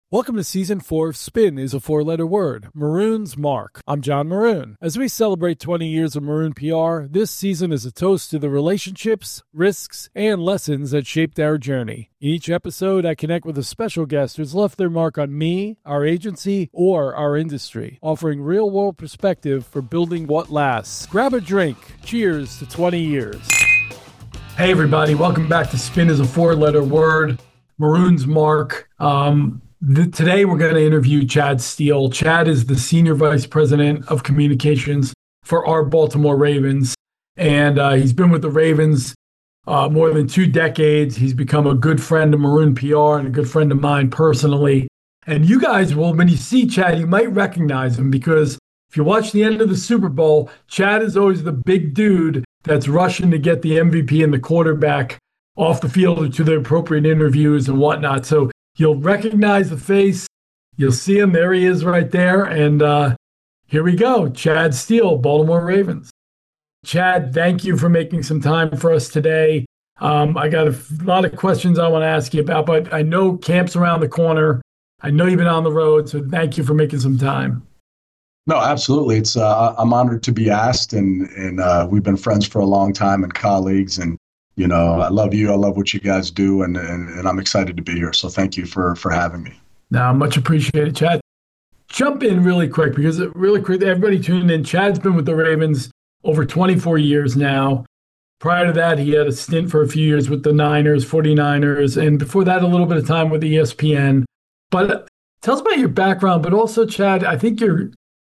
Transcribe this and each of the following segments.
Welcome to Season 4 of Spin is a four-letter word, Maroon's Mark. I'm John Maroon. As we celebrate 20 years of Maroon PR, this season is a toast to the relationships, risks, and lessons that shaped our journey. In each episode, I connect with a special guest who's left their mark on me, our agency, or our industry, offering real-world perspective for building what lasts. Grab a drink. Cheers to 20 years. Hey, everybody. Welcome back to Spin is a four-letter word, Maroon's Mark. Today, we're going to interview Chad Steele. Chad is the Senior Vice President of Communications for our Baltimore Ravens. And he's been with the Ravens more than 2 decades. He's become a good friend of Maroon PR and a good friend of mine personally. And you guys will, when you see Chad, you might recognize him because if you watch the end of the Super Bowl, Chad is always the big dude that's rushing to get the MVP and the quarterback off the field to the appropriate interviews and whatnot. So you'll recognize the face. You'll see him. There he is right there. And here we go. Chad Steele, Baltimore Ravens. Chad, thank you for making some time for us today. I got a lot of questions I want to ask you about, but I know camp's around the corner. I know you've been on the road, so thank you for making some time. No, absolutely. It's I'm honored to be asked, and we've been friends for a long time and colleagues. And you know, I love you. I love what you guys do, and I'm excited to be here. So thank you for having me. No, much appreciated, Chad. Jump in really quick because everybody tuned in. Chad's been with the Ravens over 24 years now. Prior to that, he had a stint for a few years with the 49ers, and before that, a little bit of time with ESPN. But tell us about your background, but also, Chad, I think your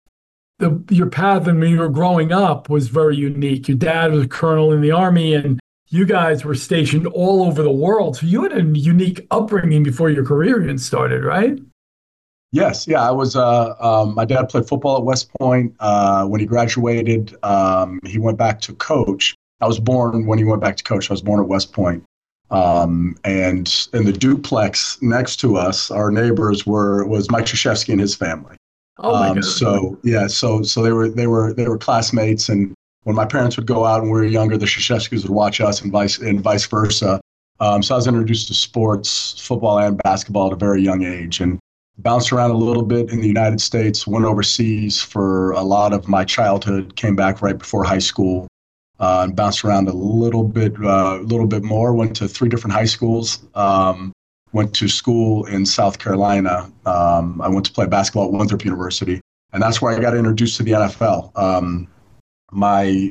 path when you were growing up was very unique. Your dad was a colonel in the Army, and you guys were stationed all over the world. So you had a unique upbringing before your career even started, right? Yes. Yeah. I was, my dad played football at West Point. When he graduated, he went back to coach. I was born when he went back to coach. I was born at West Point. And in the duplex next to us, our neighbors was Mike Krzyzewski and his family. Oh my God. So yeah, so they were classmates, and when my parents would go out and we were younger, the Krzyzewskis would watch us and vice versa. So I was introduced to sports, football and basketball at a very young age, and bounced around a little bit in the United States, went overseas for a lot of my childhood, came back right before high school, and bounced around a little bit more, went to 3 different high schools, went to school in South Carolina. I went to play basketball at Winthrop University, and that's where I got introduced to the NFL. My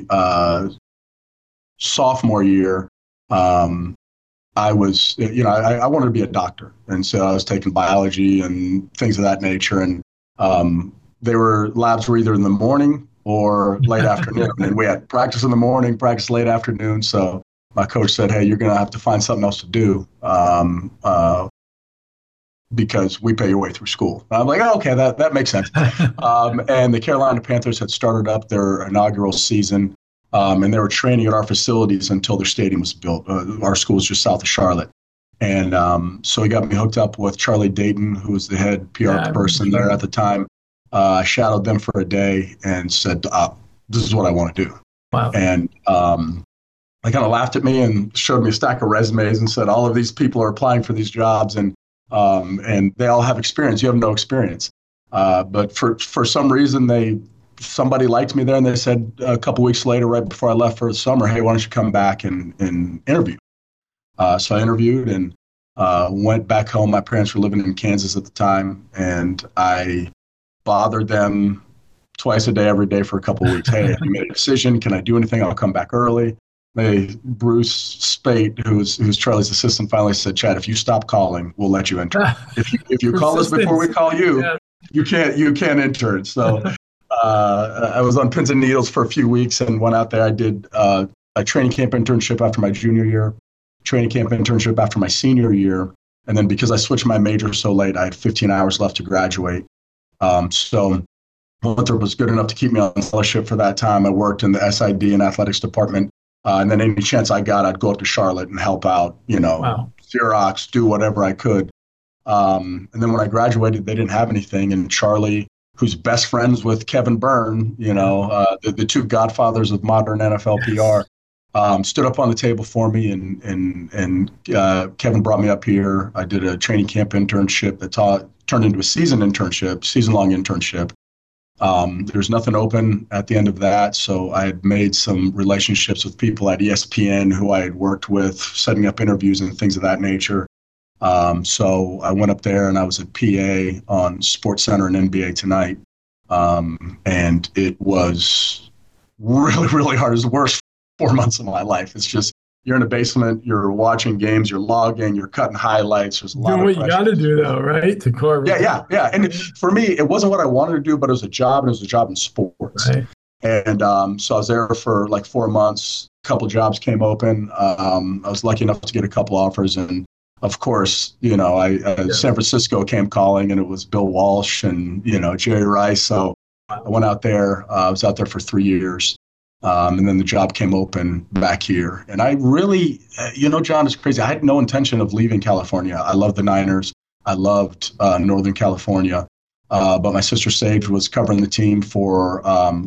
sophomore year, I was, I wanted to be a doctor. And so I was taking biology and things of that nature. And labs were either in the morning or late afternoon. And we had practice in the morning, practice late afternoon. So my coach said, hey, you're going to have to find something else to do because we pay your way through school. And I'm like, oh, okay, that makes sense. And the Carolina Panthers had started up their inaugural season, and they were training at our facilities until their stadium was built. Our school is just south of Charlotte. And so he got me hooked up with Charlie Dayton, who was the head PR person there at the time. I shadowed them for a day and said, this is what I want to do. Wow. And they kind of laughed at me and showed me a stack of resumes and said, all of these people are applying for these jobs, and they all have experience. You have no experience. But for some reason, somebody liked me there, and they said a couple weeks later, right before I left for the summer, hey, why don't you come back and interview? So I interviewed and went back home. My parents were living in Kansas at the time, and I bothered them twice a day, every day for a couple of weeks. Hey, have you made a decision? Can I do anything? I'll come back early. Bruce Spate, who's Charlie's assistant, finally said, Chad, if you stop calling, we'll let you enter. If you call us before we call you, you can't enter. So I was on pins and needles for a few weeks and went out there. I did a training camp internship after my junior year, training camp internship after my senior year. And then because I switched my major so late, I had 15 hours left to graduate. So Winthrop was good enough to keep me on scholarship for that time. I worked in the SID and athletics department. And then any chance I got, I'd go up to Charlotte and help out, Xerox, do whatever I could. And then when I graduated, they didn't have anything. And Charlie, who's best friends with Kevin Byrne, the 2 godfathers of modern NFL PR, stood up on the table for me, and Kevin brought me up here. I did a training camp internship that turned into a season-long internship. There's nothing open at the end of that, so I had made some relationships with people at ESPN who I had worked with, setting up interviews and things of that nature. So I went up there and I was a PA on SportsCenter and NBA Tonight, and it was really, really hard. It was the worst 4 months of my life. It's just, you're in a basement, you're watching games, you're logging, you're cutting highlights. There's a lot of what you got to do, though, right? To carve. Yeah. And for me, it wasn't what I wanted to do, but it was a job, and it was a job in sports. Right. And so I was there for like 4 months. A couple jobs came open. I was lucky enough to get a couple offers, and of course, San Francisco came calling, and it was Bill Walsh and Jerry Rice. So I went out there. I was out there for 3 years. And then the job came open back here. And I really, John, it's crazy. I had no intention of leaving California. I loved the Niners. I loved Northern California. But my sister Sage was covering the team for,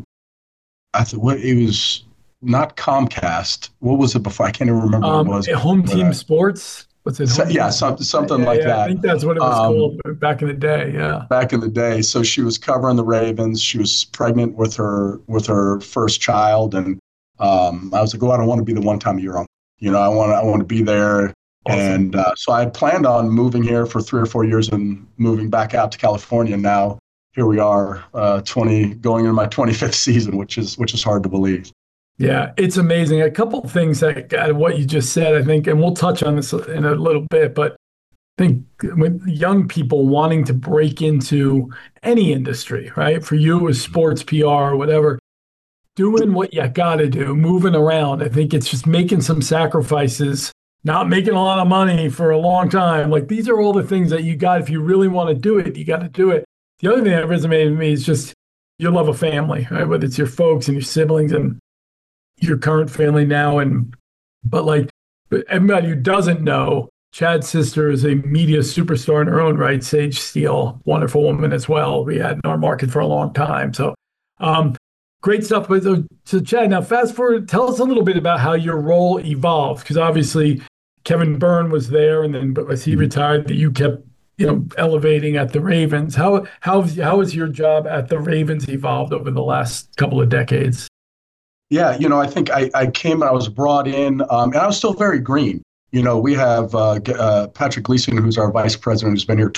it was not Comcast. What was it before? I can't even remember what it was. Home Team Sports. What's it? Something like that. I think that's what it was called back in the day. Yeah. Back in the day. So she was covering the Ravens. She was pregnant with her first child, and I was like, "Oh, I don't want to be the one time a year uncle. I want to be there." Awesome. And so I had planned on moving here for 3 or 4 years and moving back out to California. Now here we are, going into my 25th season, which is hard to believe. Yeah, it's amazing. A couple of things that what you just said, I think, and we'll touch on this in a little bit, but I think with young people wanting to break into any industry, right? For you, it was sports PR or whatever, doing what you got to do, moving around. I think it's just making some sacrifices, not making a lot of money for a long time. Like, these are all the things that you got. If you really want to do it, you got to do it. The other thing that resonated with me is just you love a family, right? Whether it's your folks and your siblings and your current family now, but everybody who doesn't know, Chad's sister is a media superstar in her own right. Sage Steele, wonderful woman as well. We had in our market for a long time. So great stuff. So Chad, now fast forward, tell us a little bit about how your role evolved, because obviously Kevin Byrne was there, and then as he retired, that you kept elevating at the Ravens. How has your job at the Ravens evolved over the last couple of decades? Yeah, I think I came and I was brought in, and I was still very green. We have Patrick Gleason, who's our vice president, who's been here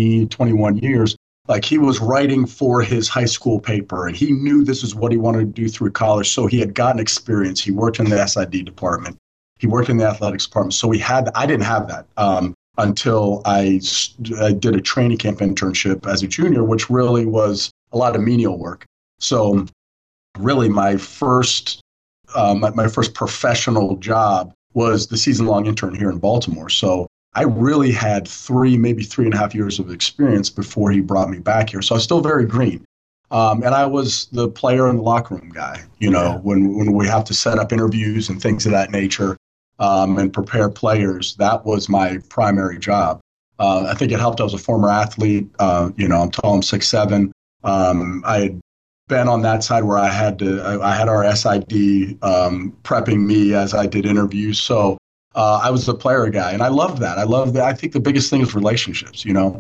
21 years. Like, he was writing for his high school paper, and he knew this is what he wanted to do through college. So he had gotten experience. He worked in the SID department. He worked in the athletics department. So I didn't have that until I did a training camp internship as a junior, which really was a lot of menial work. So really, my first professional job was the season-long intern here in Baltimore. So I really had 3, maybe 3.5 years of experience before he brought me back here. So I was still very green. And I was the player in the locker room guy, when we have to set up interviews and things of that nature, and prepare players. That was my primary job. I think it helped. I was a former athlete. I'm tall, I'm 6'7". I had been on that side where I had our SID prepping me as I did interviews. So I was the player guy, and I loved that. I think the biggest thing is relationships, So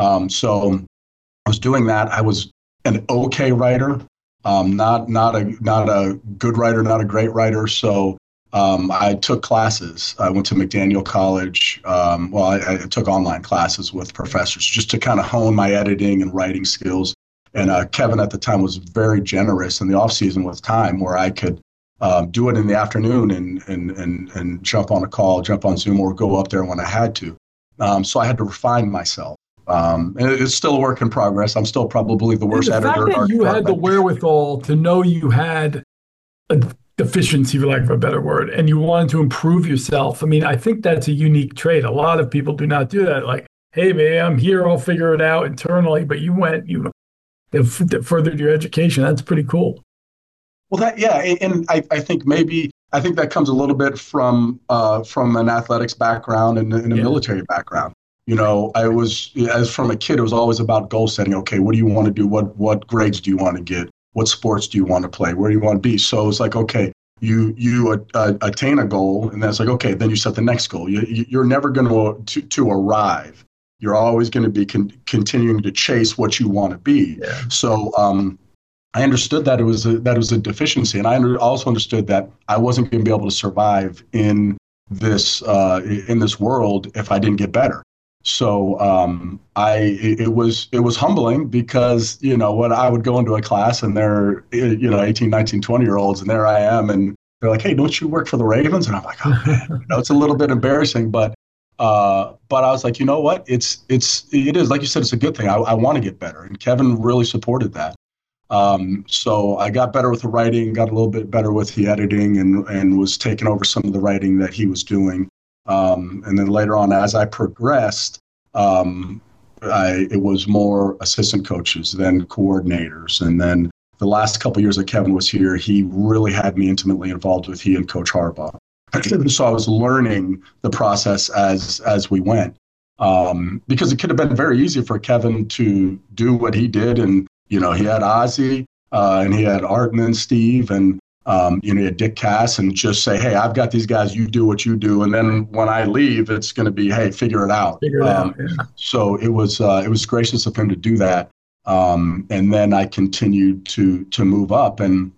I was doing that. I was an okay writer, not a good writer, not a great writer. So I took classes. I went to McDaniel College. I took online classes with professors just to kind of hone my editing and writing skills. And Kevin at the time was very generous in the off season with time, where I could do it in the afternoon and jump on a call, jump on Zoom, or go up there when I had to. So I had to refine myself. And it's still a work in progress. I'm still probably the worst editor. The fact that you had the wherewithal to know you had a deficiency, for lack of a better word, and you wanted to improve yourself. I mean, I think that's a unique trait. A lot of people do not do that. Like, hey, man, I'm here. I'll figure it out internally. But you furthered your education. That's pretty cool. Well, and I think that comes a little bit from an athletics background and a military background. I was, as from a kid, it was always about goal setting. Okay, what do you want to do? What grades do you want to get? What sports do you want to play? Where do you want to be? So it's like, okay, attain a goal, and then it's like, okay, then you set the next goal. You're never going to arrive. You're always going to be continuing to chase what you want to be. Yeah. So I understood that it was a deficiency, and I also understood that I wasn't going to be able to survive in this world if I didn't get better. So it was humbling because, when I would go into a class and they're, 18, 19, 20-year-olds, and there I am, and they're like, hey, don't you work for the Ravens? And I'm like, oh man, it's a little bit embarrassing, but I was like, you know what? It is, like you said, it's a good thing. I want to get better. And Kevin really supported that. So I got better with the writing, got a little bit better with the editing, and was taking over some of the writing that he was doing. And then later on, as I progressed, it was more assistant coaches, then coordinators. And then the last couple of years that Kevin was here, he really had me intimately involved with he and Coach Harbaugh. So I was learning the process as we went, because it could have been very easy for Kevin to do what he did. And, he had Ozzie, and he had Arden and Steve, and he had Dick Cass, and just say, hey, I've got these guys, you do what you do. And then when I leave, it's going to be, hey, figure it out. Yeah. So it was gracious of him to do that. And then I continued to move up, and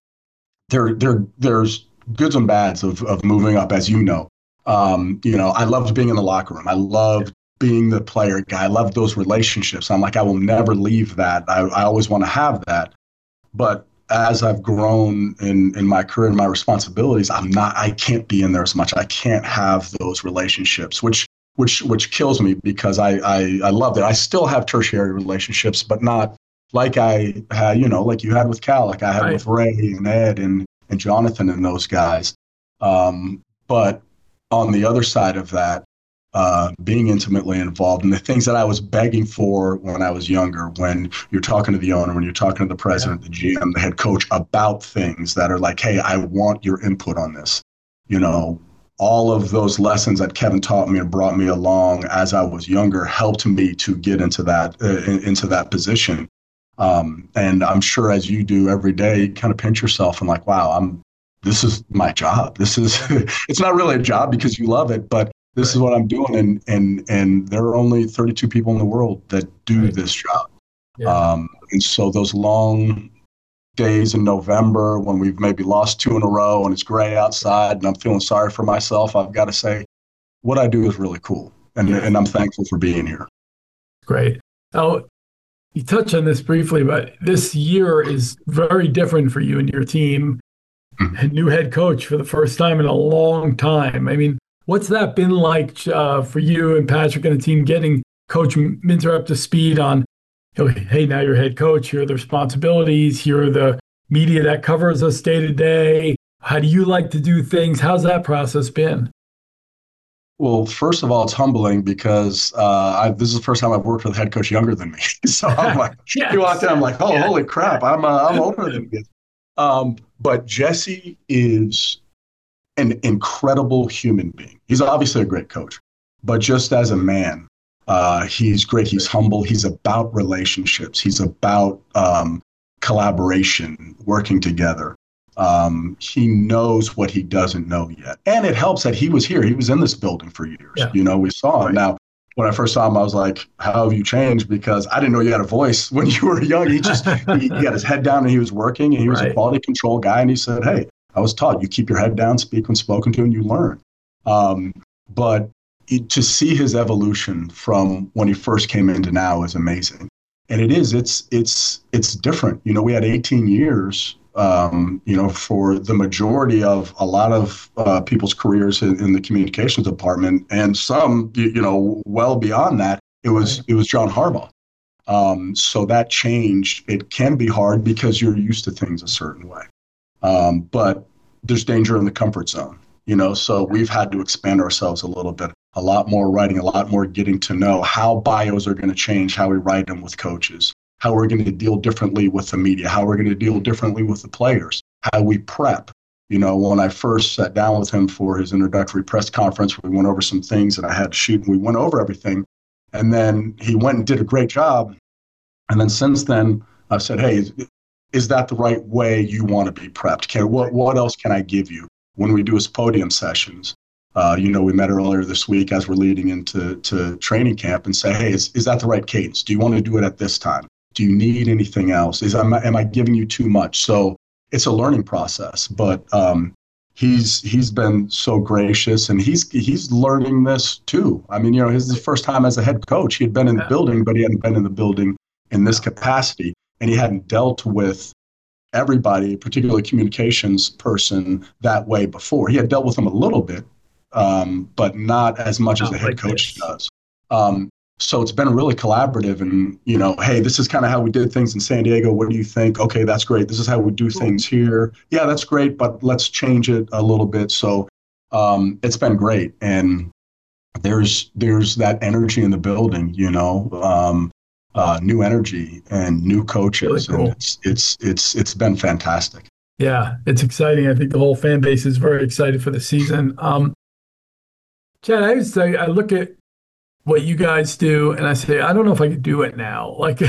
there's goods and bads of moving up, as you know. I loved being in the locker room. I loved being the player guy. I loved those relationships. I'm like, I will never leave that. I always want to have that. But as I've grown in my career and my responsibilities, I can't be in there as much. I can't have those relationships, which kills me, because I love it. I still have tertiary relationships, but not like I had, like you had with Cal, like I had with Ray and Ed and Jonathan and those guys. But on the other side of that, being intimately involved in the things that I was begging for when I was younger, when you're talking to the owner, when you're talking to the president, the GM, the head coach about things that are like, hey, I want your input on this. All of those lessons that Kevin taught me and brought me along as I was younger helped me to get into that position. And I'm sure, as you do every day, you kind of pinch yourself and like, wow, this is my job. It's not really a job because you love it, but this is what I'm doing. And there are only 32 people in the world that do this job. Yeah. And so those long days in November when we've maybe lost 2 in a row and it's gray outside and I'm feeling sorry for myself, I've got to say what I do is really cool. And I'm thankful for being here. Great. Oh, you touched on this briefly, but this year is very different for you and your team. A new head coach for the first time in a long time. I mean, what's that been like for you and Patrick and the team, getting Coach Minter up to speed on, hey, now you're head coach, here are the responsibilities, here are the media that covers us day to day. How do you like to do things? How's that process been? Well, first of all, it's humbling because this is the first time I've worked with a head coach younger than me. So I'm like, yes. You walk in, I'm like, oh, holy crap, I'm older than you. But Jesse is an incredible human being. He's obviously a great coach, but just as a man, he's great. He's humble. He's about relationships. He's about collaboration, working together. He knows what he doesn't know yet. And it helps that he was here. He was in this building for years. Yeah. We saw him. Now, when I first saw him, I was like, how have you changed? Because I didn't know you had a voice when you were young. He got his head down and he was working, and he was a quality control guy. And he said, hey, I was taught you keep your head down, speak when spoken to, and you learn. But to see his evolution from when he first came into now is amazing. And it's different. We had 18 years, for the majority of a lot of people's careers in the communications department, and some, well beyond that, it was John Harbaugh. So that change, it can be hard because you're used to things a certain way. But there's danger in the comfort zone, so we've had to expand ourselves a little bit, a lot more writing, a lot more getting to know how bios are going to change, how we write them with coaches, how we're going to deal differently with the media, how we're going to deal differently with the players, how we prep. When I first sat down with him for his introductory press conference, we went over some things that I had to shoot, and we went over everything. And then he went and did a great job. And then since then, I've said, hey, is that the right way you want to be prepped? What else can I give you when we do his podium sessions? We met earlier this week as we're leading into training camp and say, hey, is that the right cadence? Do you want to do it at this time? Do you need anything else? Am I giving you too much? So it's a learning process, but he's been so gracious, and he's learning this too. I mean, this is his first time as a head coach. He had been in the building, but he hadn't been in the building in this capacity, and he hadn't dealt with everybody, particularly communications person, that way before. He had dealt with them a little bit, but not as much as a head coach does. So it's been really collaborative, and, hey, this is kind of how we did things in San Diego. What do you think? Okay, that's great. This is how we do things here. Yeah, that's great, but let's change it a little bit. So it's been great. And there's that energy in the building, new energy and new coaches. Really cool. And it's been fantastic. Yeah, it's exciting. I think the whole fan base is very excited for the season. Chad, I would say I look at what you guys do, and I say, I don't know if I could do it now. Like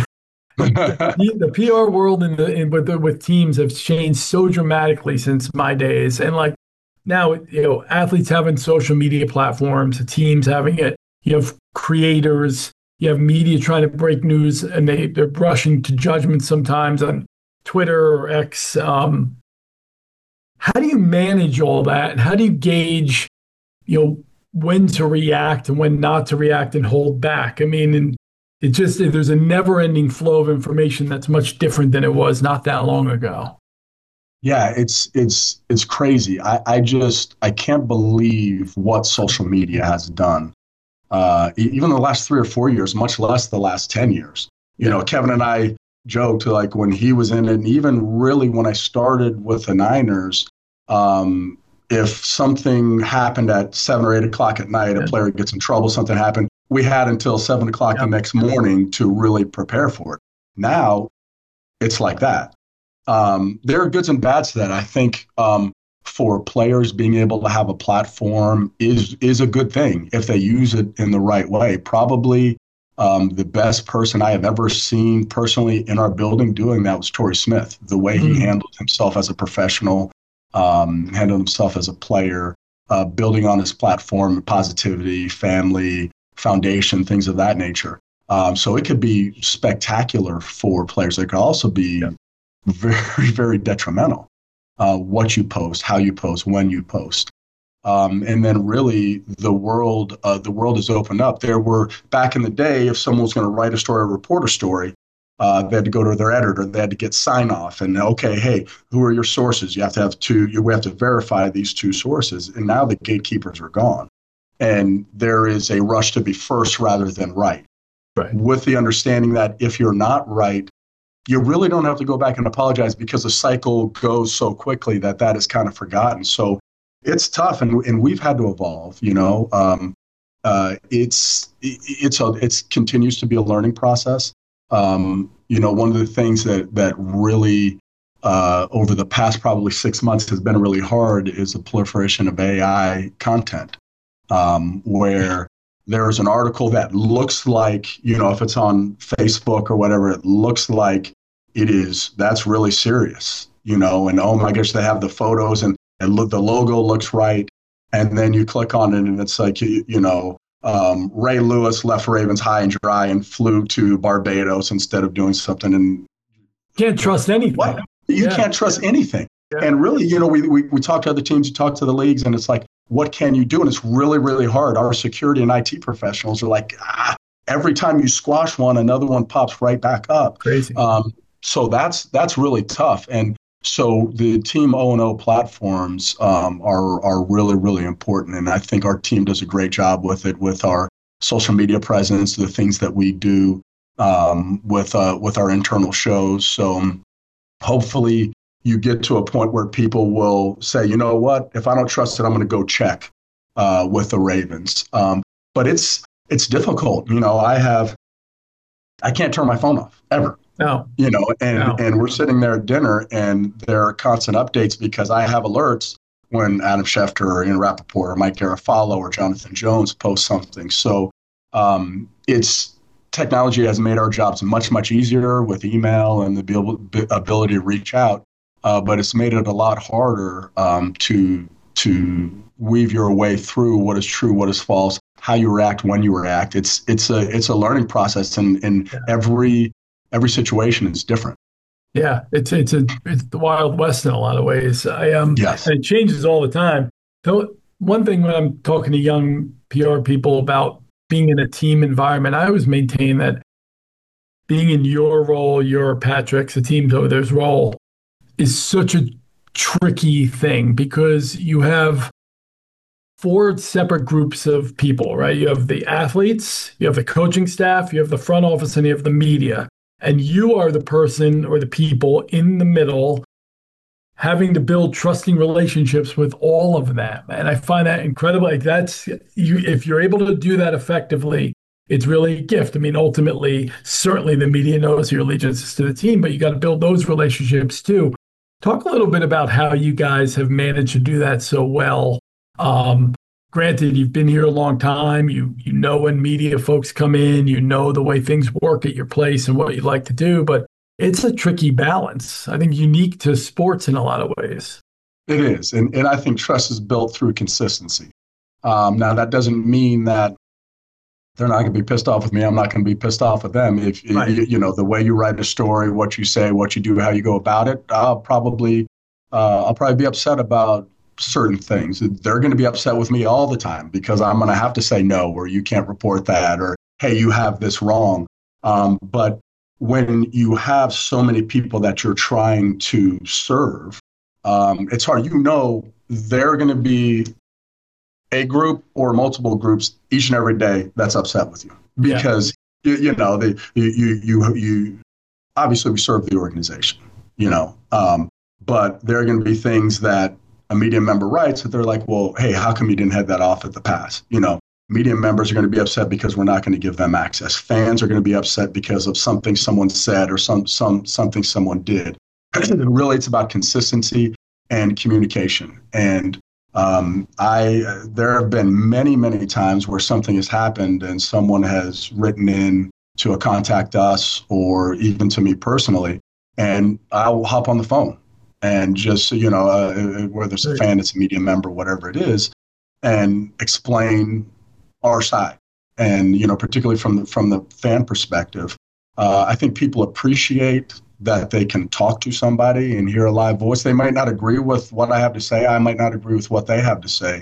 the PR world and with teams have changed so dramatically since my days. And like now, athletes having social media platforms, teams having it, you have creators, you have media trying to break news, and they're rushing to judgment sometimes on Twitter or X. How do you manage all that? And how do you gauge, when to react and when not to react and hold back? I mean, and there's a never-ending flow of information that's much different than it was not that long ago. Yeah, it's crazy. I can't believe what social media has done. Even the last 3 or 4 years, much less the last 10 years. Kevin and I joked, like, when he was in it, and even really when I started with the Niners, if something happened at 7 or 8 o'clock at night, a player gets in trouble, something happened, we had until 7 o'clock the next morning to really prepare for it. Now, it's like that. There are goods and bads to that. I think for players, being able to have a platform is a good thing if they use it in the right way. Probably the best person I have ever seen personally in our building doing that was Torrey Smith. The way he handled himself as a professional, handled himself as a player, building on his platform, positivity, family, foundation, things of that nature. So it could be spectacular for players. It could also be very, very detrimental. What you post, how you post, when you post. And then really the world has opened up. There were, back in the day, if someone was going to write a story or report a story, they had to go to their editor. They had to get sign off. And okay, hey, who are your sources? You have to have we have to verify these 2 sources. And now the gatekeepers are gone. And there is a rush to be first rather than right. With the understanding that if you're not right, you really don't have to go back and apologize, because the cycle goes so quickly that is kind of forgotten. So it's tough, and we've had to evolve. It continues to be a learning process. One of the things that really over the past probably 6 months has been really hard is the proliferation of AI content, where there's an article that looks like, if it's on Facebook or whatever, it looks like that's really serious, and oh my gosh, they have the photos and the logo looks right. And then you click on it and it's like, Ray Lewis left Ravens high and dry and flew to Barbados instead of doing something. And can't trust anything. What? You can't trust anything. Yeah. And really, we talk to other teams, you talk to the leagues, and it's like, what can you do? And it's really, really hard. Our security and IT professionals are like, every time you squash one, another one pops right back up. Crazy. So that's really tough. And so the Team O&O platforms are really, really important. And I think our team does a great job with it, with our social media presence, the things that we do with our internal shows. So hopefully you get to a point where people will say, you know what, if I don't trust it, I'm going to go check with the Ravens. But it's difficult. I can't turn my phone off ever. No. And we're sitting there at dinner and there are constant updates because I have alerts when Adam Schefter or Ian Rappaport or Mike Garafolo or Jonathan Jones post something. So it's technology has made our jobs much, much easier with email and the ability to reach out. But it's made it a lot harder to weave your way through what is true, what is false, how you react, when you react. It's a learning process, and every situation is different. Yeah, it's the Wild West in a lot of ways. Yes. And it changes all the time. So one thing when I'm talking to young PR people about being in a team environment, I always maintain that being in your role, your Patrick's, the team over there's role, is such a tricky thing because you have four separate groups of people, right? You have the athletes, you have the coaching staff, you have the front office, and you have the media. And you are the person or the people in the middle having to build trusting relationships with all of them. And I find that incredible. Like that's you, if you're able to do that effectively, it's really a gift. I mean, ultimately, certainly the media knows your allegiance to the team, but you got to build those relationships too. Talk a little bit about how you guys have managed to do that so well. Granted, you've been here a long time. You know when media folks come in, you know the way things work at your place and what you like to do, but it's a tricky balance. I think unique to sports in a lot of ways. It is, and I think trust is built through consistency. Now, that doesn't mean that they're not going to be pissed off with me. I'm not going to be pissed off with them. If right. you know the way you write a story, what you say, what you do, how you go about it, I'll probably be upset about certain things. They're going to be upset with me all the time because I'm going to have to say no, or you can't report that, or hey, you have this wrong. But when you have so many people that you're trying to serve, it's hard. You know, they're going to be a group or multiple groups each and every day that's upset with you because you know you obviously we serve the organization, but there are going to be things that a media member writes that they're like, well, hey, how come you didn't head that off at the pass? Media members are going to be upset because we're not going to give them access. Fans are going to be upset because of something someone said or something someone did. Really, it's about consistency and communication. And there have been many, many times where something has happened and someone has written in to contact us or even to me personally, and I'll hop on the phone and just, whether it's a fan, it's a media member, whatever it is, and explain our side. And, particularly from the fan perspective, I think people appreciate that they can talk to somebody and hear a live voice. They might not agree with what I have to say. I might not agree with what they have to say.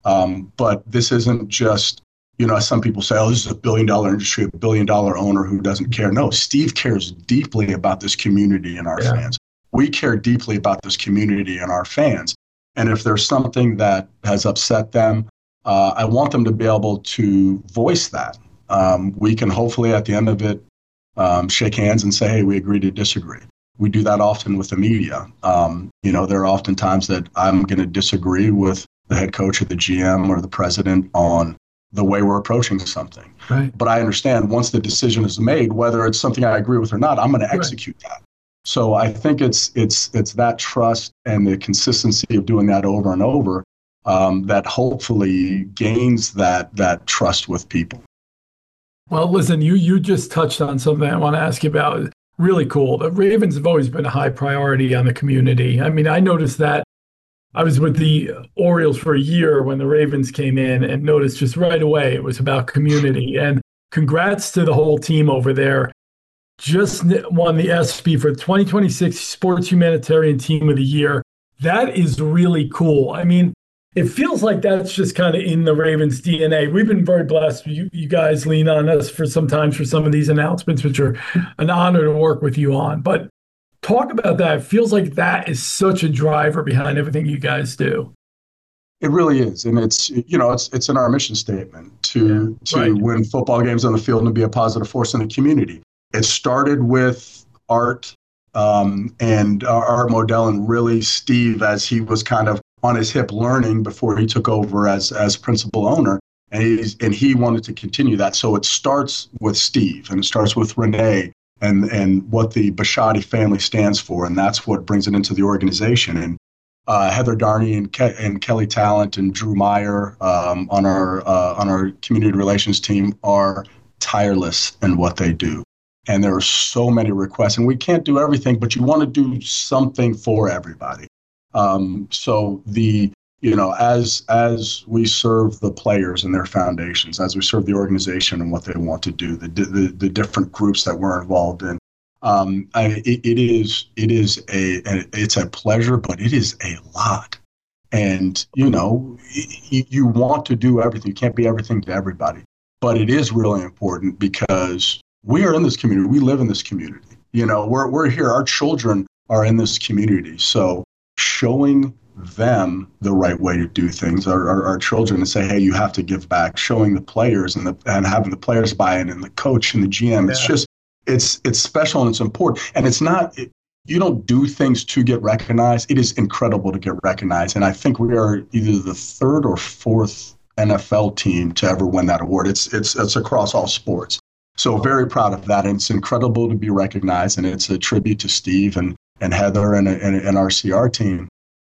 But this isn't just, as some people say, oh, this is $1 billion industry, $1 billion owner who doesn't care. No, Steve cares deeply about this community and our fans. We care deeply about this community and our fans. And if there's something that has upset them, I want them to be able to voice that. We can hopefully at the end of it shake hands and say, hey, we agree to disagree. We do that often with the media. There are often times that I'm going to disagree with the head coach or the GM or the president on the way we're approaching something. Right. But I understand once the decision is made, whether it's something I agree with or not, I'm going to execute that. So I think it's that trust and the consistency of doing that over and over that hopefully gains that trust with people. Well, listen, you just touched on something I want to ask you about. Really cool. The Ravens have always been a high priority on the community. I mean, I noticed that. I was with the Orioles for a year when the Ravens came in and noticed just right away it was about community. And congrats to the whole team over there. Just won the ESPY for 2026 Sports Humanitarian Team of the Year. That is really cool. I mean, it feels like that's just kind of in the Ravens DNA. We've been very blessed. You guys lean on us for sometimes for some of these announcements, which are an honor to work with you on. But talk about that. It feels like that is such a driver behind everything you guys do. It really is. And it's in our mission statement to win football games on the field and be a positive force in the community. It started with Art and Art Modell and really Steve as he was kind of on his hip learning before he took over as principal owner. And he wanted to continue that. So it starts with Steve and it starts with Renee and what the Bisciotti family stands for. And that's what brings it into the organization. And Heather Darney and Kelly Talent and Drew Meyer on our community relations team are tireless in what they do. And there are so many requests, and we can't do everything, but you want to do something for everybody. As we serve the players and their foundations, as we serve the organization and what they want to do, the different groups that we're involved in, it's a pleasure, but it is a lot. And, you want to do everything. You can't be everything to everybody. But it is really important because we are in this community. We live in this community. We're here. Our children are in this community. So showing them the right way to do things, our children, and say, hey, you have to give back, showing the players and having the players buy in and the coach and the GM. Yeah. It's just, it's special and it's important. And it's not, you don't do things to get recognized. It is incredible to get recognized. And I think we are either the third or fourth NFL team to ever win that award. It's across all sports. So very proud of that. And it's incredible to be recognized. And it's a tribute to Steve and Heather and our CR team.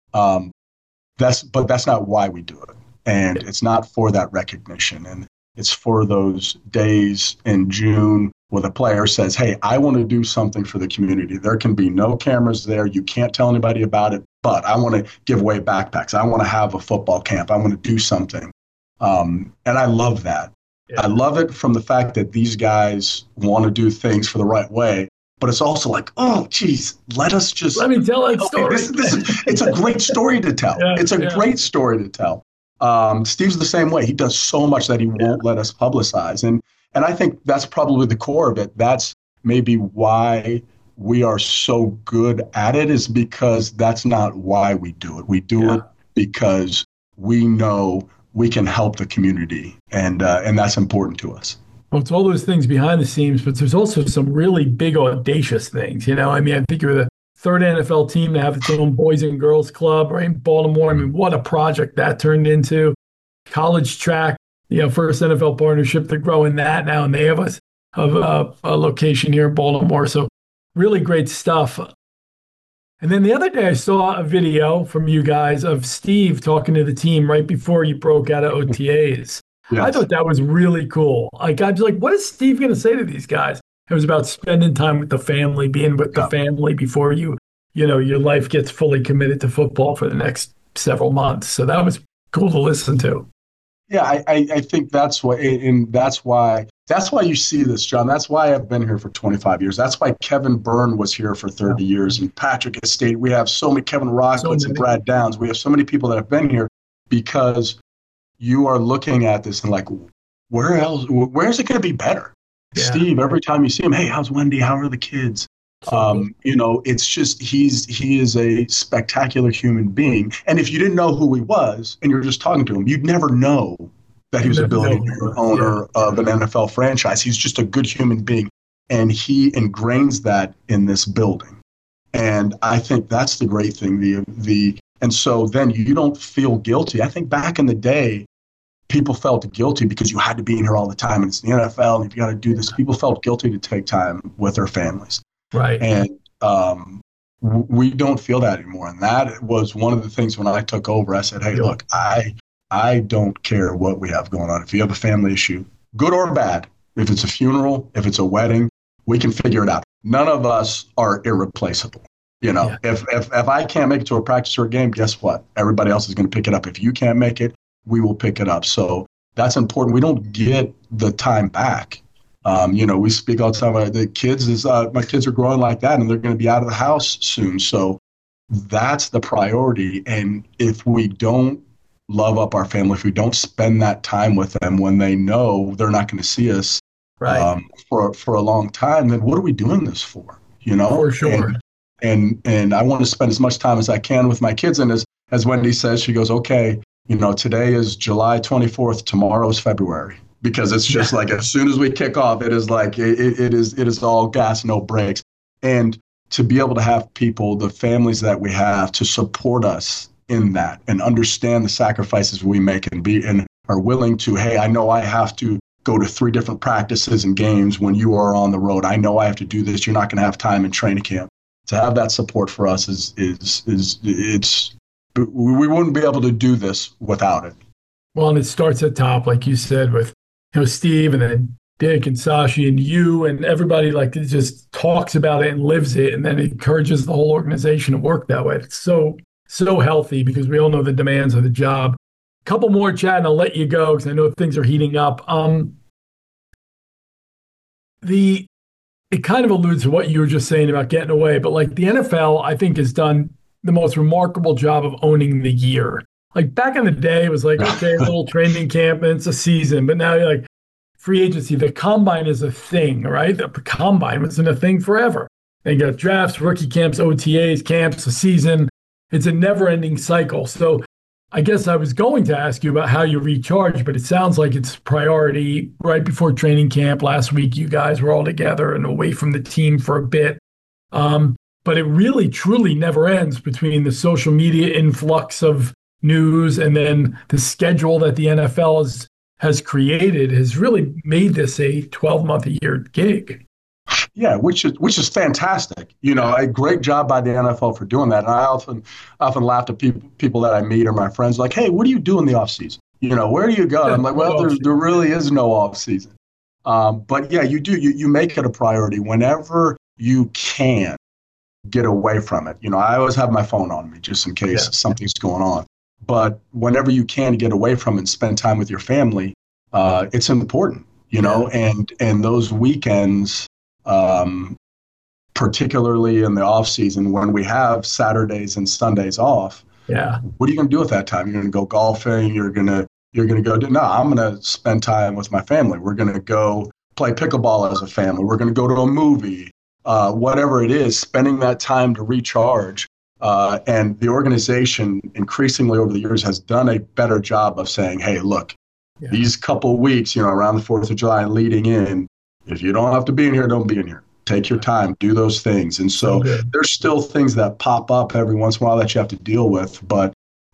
But that's not why we do it. And it's not for that recognition. And it's for those days in June where the player says, hey, I want to do something for the community. There can be no cameras there. You can't tell anybody about it, but I want to give away backpacks. I want to have a football camp. I want to do something. And I love that. Yeah. I love it from the fact that these guys want to do things for the right way. But it's also like, oh, geez, let me tell that story. It's a great story to tell. Great story to tell. Steve's the same way. He does so much that he won't let us publicize. And I think that's probably the core of it. That's maybe why we are so good at it, is because that's not why we do it. We do it because we know we can help the community, and that's important to us. Well, it's all those things behind the scenes, but there's also some really big, audacious things. I think you're the third NFL team to have its own Boys and Girls Club, right, in Baltimore. I mean, what a project that turned into. College track, first NFL partnership to grow in that now, and they have a location here in Baltimore. So really great stuff. And then the other day I saw a video from you guys of Steve talking to the team right before you broke out of OTAs. Yes. I thought that was really cool. Like, I was like, what is Steve going to say to these guys? It was about spending time with the family, being with the family before your life gets fully committed to football for the next several months. So that was cool to listen to. Yeah, I think that's why you see this, John. That's why I've been here for 25 years. That's why Kevin Byrne was here for 30 years, and Patrick has stayed. We have so many, Kevin Rockwitz and Brad Downs. We have so many people that have been here because you are looking at this and like, where's it going to be better? Yeah. Steve, every time you see him, hey, how's Wendy? How are the kids? It's just, he is a spectacular human being. And if you didn't know who he was and you're just talking to him, you'd never know that he was a billionaire owner of an NFL franchise. He's just a good human being. And he ingrains that in this building. And I think that's the great thing. And so then you don't feel guilty. I think back in the day, people felt guilty because you had to be in here all the time. And it's the NFL, and if you got to do this, people felt guilty to take time with their families. Right. And we don't feel that anymore. And that was one of the things when I took over. I said, hey, look, I don't care what we have going on. If you have a family issue, good or bad, if it's a funeral, if it's a wedding, we can figure it out. None of us are irreplaceable. If I can't make it to a practice or a game, guess what? Everybody else is going to pick it up. If you can't make it, we will pick it up. So that's important. We don't get the time back. We speak all the time about the kids. My kids are growing like that, and they're going to be out of the house soon. So that's the priority. And if we don't love up our family, if we don't spend that time with them when they know they're not going to see us for a long time, then what are we doing this for? For sure. And I want to spend as much time as I can with my kids. And as Wendy says, she goes, okay, today is July 24th. Tomorrow is February. Because it's just like, as soon as we kick off, it is like, it is all gas, no brakes. And to be able to have people, the families that we have, to support us in that and understand the sacrifices we make and are willing to, hey, I know I have to go to 3 different practices and games when you are on the road. I know I have to do this. You're not going to have time in training camp. To have that support for us we wouldn't be able to do this without it. Well, and it starts at top, like you said, with Steve, and then Dick and Sashi and you and everybody like just talks about it and lives it, and then it encourages the whole organization to work that way. It's so healthy because we all know the demands of the job. Couple more, Chad, and I'll let you go because I know things are heating up. It kind of alludes to what you were just saying about getting away, but like the NFL, I think, has done the most remarkable job of owning the year. Like back in the day, it was like, okay, a little training camp and it's a season, but now you're like free agency. The combine is a thing, right? The combine wasn't a thing forever. They got drafts, rookie camps, OTAs, camps, a season. It's a never-ending cycle. So I guess I was going to ask you about how you recharge, but it sounds like it's priority right before training camp. Last week, you guys were all together and away from the team for a bit. But it really, truly never ends between the social media influx of news and then the schedule that the NFL has created has really made this a 12-month-a-year gig. Yeah, which is fantastic. A great job by the NFL for doing that. And I often laugh at people that I meet or my friends like, hey, what do you do in the off season? Where do you go? And I'm like, well, there really is no off season. But yeah, you do. You make it a priority whenever you can get away from it. I always have my phone on me just in case something's going on. But whenever you can get away from it and spend time with your family, it's important. And those weekends. Particularly in the off season when we have Saturdays and Sundays off. Yeah. What are you going to do at that time? You're going to go golfing. You're going to go no, I'm going to spend time with my family. We're going to go play pickleball as a family. We're going to go to a movie, whatever it is, spending that time to recharge. And the organization increasingly over the years has done a better job of saying, hey, look, these couple weeks, around the 4th of July leading in, if you don't have to be in here, don't be in here. Take your time, do those things. And so there's still things that pop up every once in a while that you have to deal with. But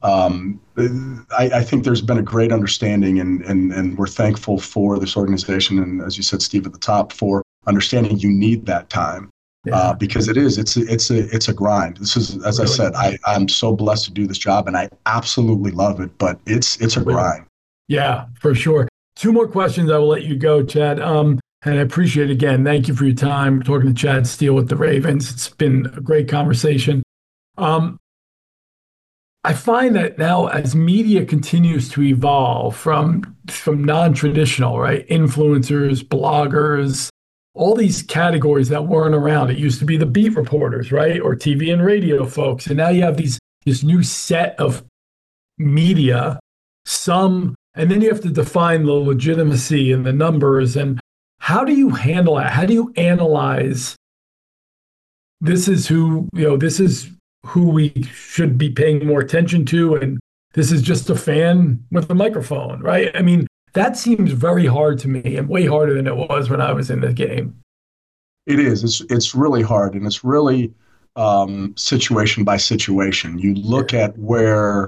I think there's been a great understanding and we're thankful for this organization. And as you said, Steve, at the top, for understanding you need that time because it's a grind. This is, as I said, I'm so blessed to do this job and I absolutely love it, but it's a grind. Yeah, for sure. 2 more questions. I will let you go, Chad. And I appreciate it again. Thank you for your time talking to Chad Steele with the Ravens. It's been a great conversation. I find that now as media continues to evolve from non-traditional, right, influencers, bloggers, all these categories that weren't around. It used to be the beat reporters, right, or TV and radio folks. And now you have this new set of media, and then you have to define the legitimacy and the numbers. And how do you handle that? How do you analyze this is who we should be paying more attention to, and this is just a fan with a microphone, right? I mean, that seems very hard to me and way harder than it was when I was in the game. It is. It's really hard, and it's really situation by situation. You look at where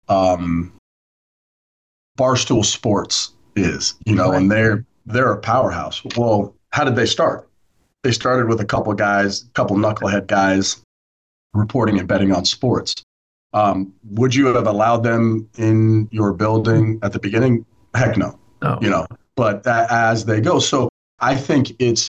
Barstool Sports is, and they're a powerhouse. Well, how did they start? They started with a couple knucklehead guys reporting and betting on sports. Would you have allowed them in your building at the beginning? Heck no. Oh. But as they go. So I think it's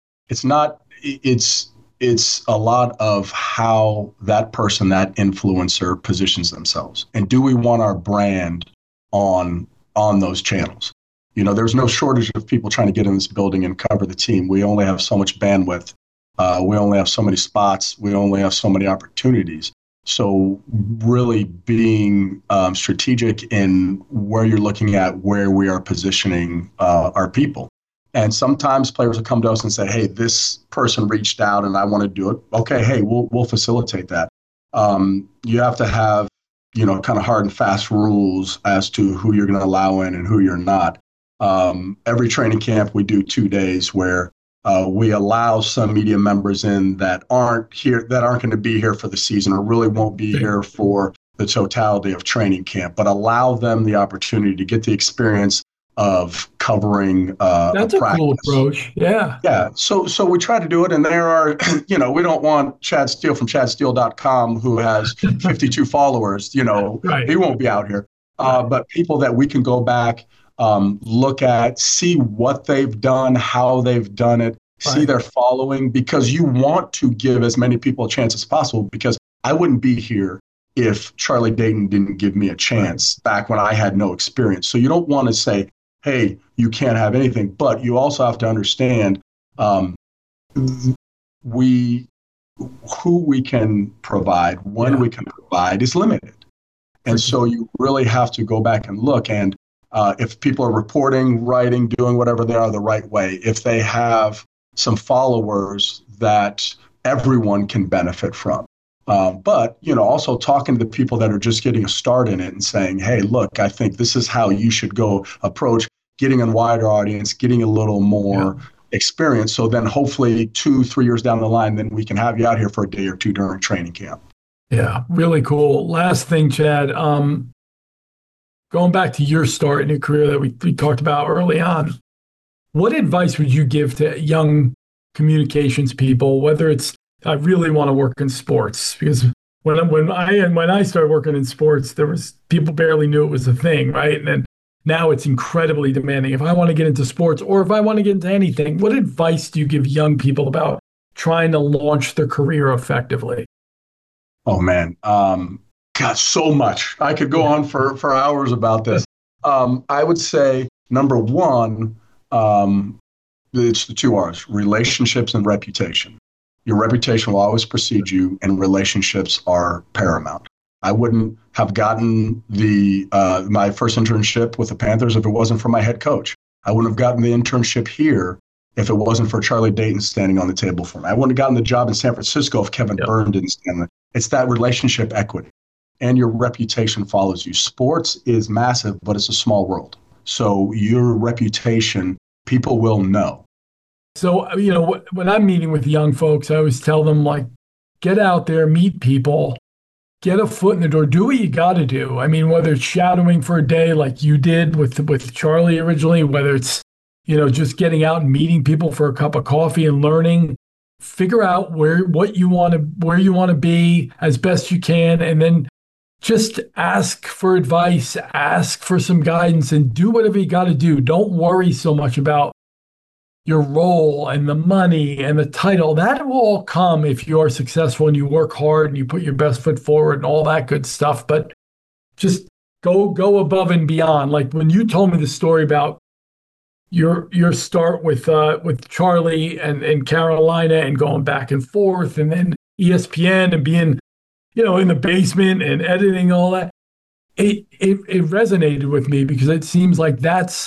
a lot of how that person, that influencer positions themselves. And do we want our brand on those channels? There's no shortage of people trying to get in this building and cover the team. We only have so much bandwidth. We only have so many spots. We only have so many opportunities. So really being strategic in where you're looking at, where we are positioning our people. And sometimes players will come to us and say, hey, this person reached out and I want to do it. Okay, hey, we'll facilitate that. You have to have, kind of hard and fast rules as to who you're going to allow in and who you're not. Every training camp, we do 2 days where we allow some media members in that aren't going to be here for the season or really won't be here for the totality of training camp, but allow them the opportunity to get the experience of covering that's a cool approach. Yeah. So we try to do it, and there are, we don't want Chad Steele from ChadSteele.com who has 52 followers. Right. He won't be out here. But people that we can go back see what they've done, how they've done it, see their following, because you want to give as many people a chance as possible, because I wouldn't be here if Charlie Dayton didn't give me a chance back when I had no experience. So you don't want to say, hey, you can't have anything, but you also have to understand who we can provide, when we can provide is limited. And so you really have to go back and look. And if people are reporting, writing, doing whatever they are the right way, if they have some followers that everyone can benefit from. But, also talking to the people that are just getting a start in it and saying, hey, look, I think this is how you should go approach getting a wider audience, getting a little more experience. So then hopefully 2-3 years down the line, then we can have you out here for a day or two during training camp. Yeah, really cool. Last thing, Chad, going back to your start in your career that we talked about early on, what advice would you give to young communications people, whether it's, I really want to work in sports? Because when I started working in sports, there was people barely knew it was a thing, right? And then now it's incredibly demanding. If I want to get into sports or if I want to get into anything, what advice do you give young people about trying to launch their career effectively? Oh, man. God, so much. I could go on for hours about this. I would say, number one, it's the 2 R's, relationships and reputation. Your reputation will always precede you, and relationships are paramount. I wouldn't have gotten my first internship with the Panthers if it wasn't for my head coach. I wouldn't have gotten the internship here if it wasn't for Charlie Dayton standing on the table for me. I wouldn't have gotten the job in San Francisco if Kevin Byrne didn't stand there. It's that relationship equity, and your reputation follows you. Sports is massive, but it's a small world. So your reputation, people will know. So, when I'm meeting with young folks, I always tell them, get out there, meet people, get a foot in the door, do what you got to do. I mean, whether it's shadowing for a day like you did with Charlie originally, whether it's, just getting out and meeting people for a cup of coffee and learning, figure out where you want to be as best you can, and then just ask for advice, ask for some guidance, and do whatever you got to do. Don't worry so much about your role and the money and the title. That will all come if you are successful and you work hard and you put your best foot forward and all that good stuff. But just go above and beyond. Like when you told me the story about your start with Charlie and Carolina and going back and forth, and then ESPN and being, in the basement and editing all that, it resonated with me, because it seems like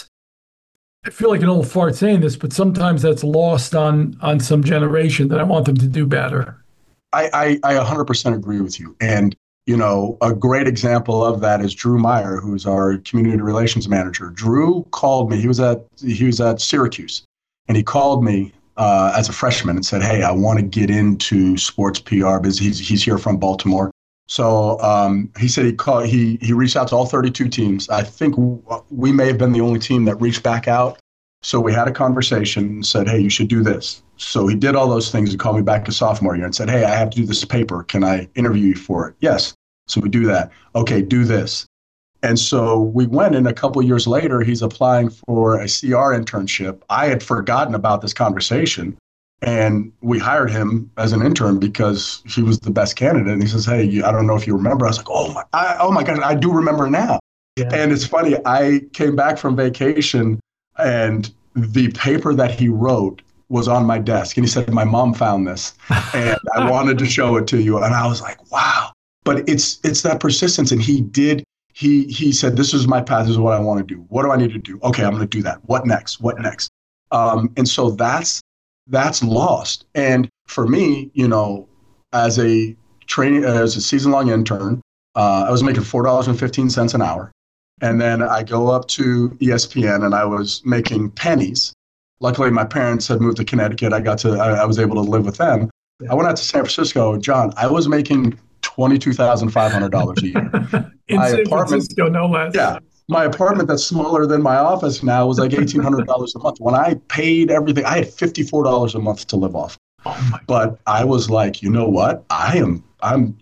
I feel like an old fart saying this, but sometimes that's lost on some generation that I want them to do better. I 100% agree with you. And, a great example of that is Drew Meyer, who's our community relations manager. Drew called me. He was at Syracuse, and he called me as a freshman and said, hey, I want to get into sports PR because he's here from Baltimore. So he said he reached out to all 32 teams. I think we may have been the only team that reached back out. So we had a conversation and said, hey, you should do this. So he did all those things and called me back a sophomore year and said, hey, I have to do this paper. Can I interview you for it? Yes. So we do that. Okay, do this. And so we went, and a couple of years later, he's applying for a CR internship. I had forgotten about this conversation. And we hired him as an intern because he was the best candidate. And he says, hey, I don't know if you remember. I was like, oh my God, I do remember now. Yeah. And it's funny, I came back from vacation and the paper that he wrote was on my desk. And he said, my mom found this and I wanted to show it to you. And I was like, wow. But it's that persistence. And he said, this is my path. This is what I want to do. What do I need to do? Okay, I'm going to do that. What next? And so that's lost. And for me, as a season-long intern, I was making $4.15 an hour. And then I go up to ESPN and I was making pennies. Luckily, my parents had moved to Connecticut. I was able to live with them. I went out to San Francisco. John, I was making $22,500 a year. In San Francisco, no less. Yeah. My apartment that's smaller than my office now was like $1,800 a month. When I paid everything, I had $54 a month to live off. But I was like, you know what? I'm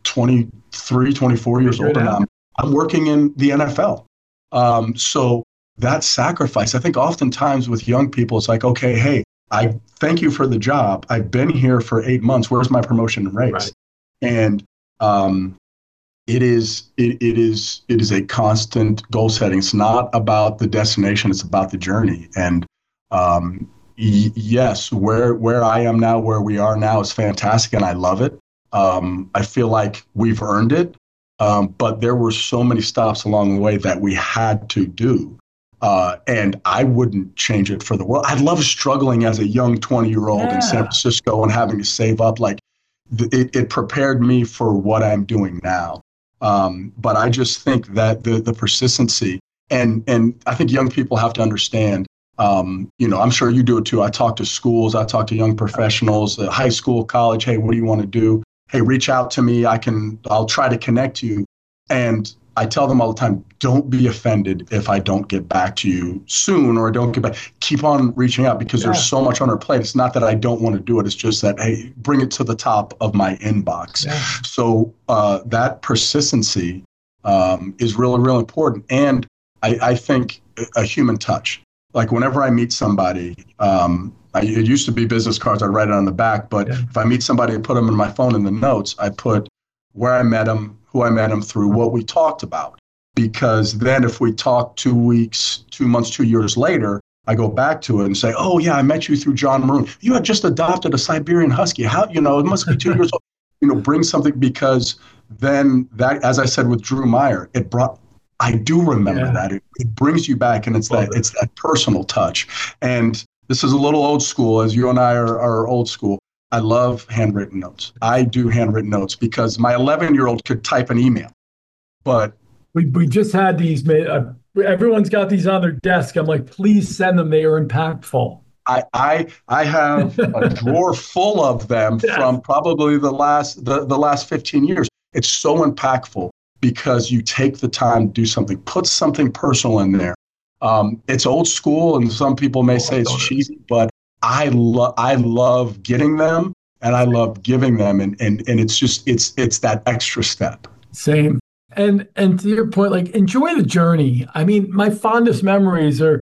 23, 24 years old, and I'm working in the NFL. So that sacrifice, I think oftentimes with young people, it's like, okay, hey, I thank you for the job. I've been here for 8 months. Where's my promotion and raise? Right. And it is a constant goal setting. It's not about the destination. It's about the journey. And yes, where I am now, where we are now is fantastic, and I love it. I feel like we've earned it. But there were so many stops along the way that we had to do. And I wouldn't change it for the world. I love struggling as a young 20-year-old in San Francisco and having to save up. Like it prepared me for what I'm doing now. But I just think that the persistency and I think young people have to understand, I'm sure you do it too. I talk to schools, I talk to young professionals, high school, college. Hey, what do you want to do? Hey, reach out to me. I'll try to connect you. And I tell them all the time, don't be offended if I don't get back to you soon or don't get back. Keep on reaching out because there's so much on our plate. It's not that I don't want to do it. It's just that, hey, bring it to the top of my inbox. Yeah. So that persistency is really, really important. And I think a human touch. Like whenever I meet somebody, it used to be business cards. I'd write it on the back. But if I meet somebody and put them in my phone in the notes, I put where I met them, who I met him through, what we talked about. Because then if we talk 2 weeks, 2 months, 2 years later, I go back to it and say, oh, yeah, I met you through John Maroon. You had just adopted a Siberian Husky. How, it must be 2 years old. Bring something, because then that, as I said with Drew Meyer, I do remember that. It brings you back, and it's that personal touch. And this is a little old school, as you and I are old school. I love handwritten notes. I do handwritten notes because my 11-year-old could type an email. But we just had these made. Everyone's got these on their desk. I'm like, please send them. They are impactful. I have a drawer full of them from probably the last 15 years. It's so impactful because you take the time to do something, put something personal in there. It's old school, and some people may say it's cheesy, but I love getting them and I love giving them, and it's just it's that extra step. Same. And to your point, like, enjoy the journey. I mean, my fondest memories are,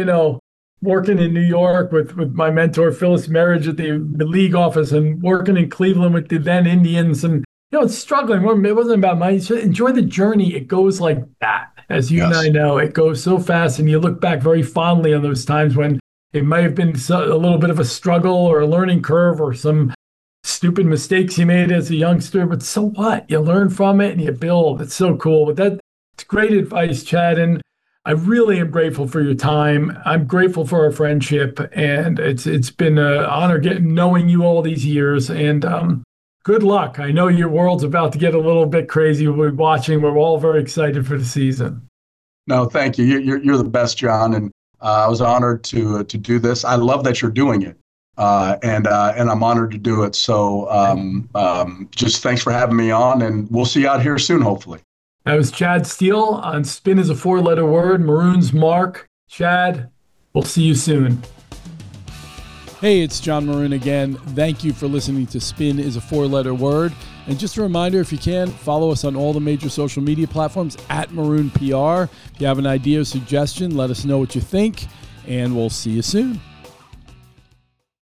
working in New York with my mentor Phyllis Marriage at the league office, and working in Cleveland with the then Indians, and it's struggling. It wasn't about money. So enjoy the journey. It goes like that, as you and I know. It goes so fast, and you look back very fondly on those times when it might have been a little bit of a struggle or a learning curve or some stupid mistakes you made as a youngster, but so what? You learn from it and you build. It's so cool. But that's great advice, Chad. And I really am grateful for your time. I'm grateful for our friendship, and it's been an honor knowing you all these years. And good luck. I know your world's about to get a little bit crazy. We're watching. We're all very excited for the season. No, thank you. You're the best, John. And I was honored to do this. I love that you're doing it, and I'm honored to do it. So just thanks for having me on, and we'll see you out here soon, hopefully. That was Chad Steele on Spin is a Four-Letter Word, Maroon's Mark. Chad, we'll see you soon. Hey, it's John Maroon again. Thank you for listening to Spin is a Four-Letter Word. And just a reminder, if you can, follow us on all the major social media platforms at Maroon PR. If you have an idea or suggestion, let us know what you think, and we'll see you soon.